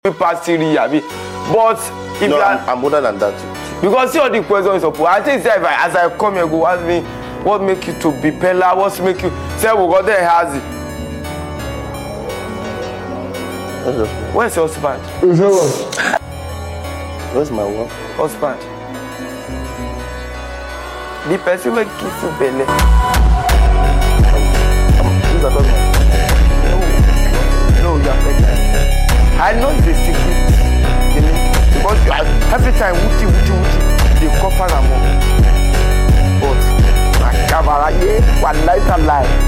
past 3 years. But if no, you are, I'm older than that. Because see all the questions up. I think if as I come here, go ask me what make you to be Pella, what make you say we got there has it. Where's your husband? Where's my work? Husband. The person will kiss you belly. Who's that husband? No, you are pregnant. I know it's a secret. Because you are, every time wuti, they cover them up. But my camera, yeah, one night alive.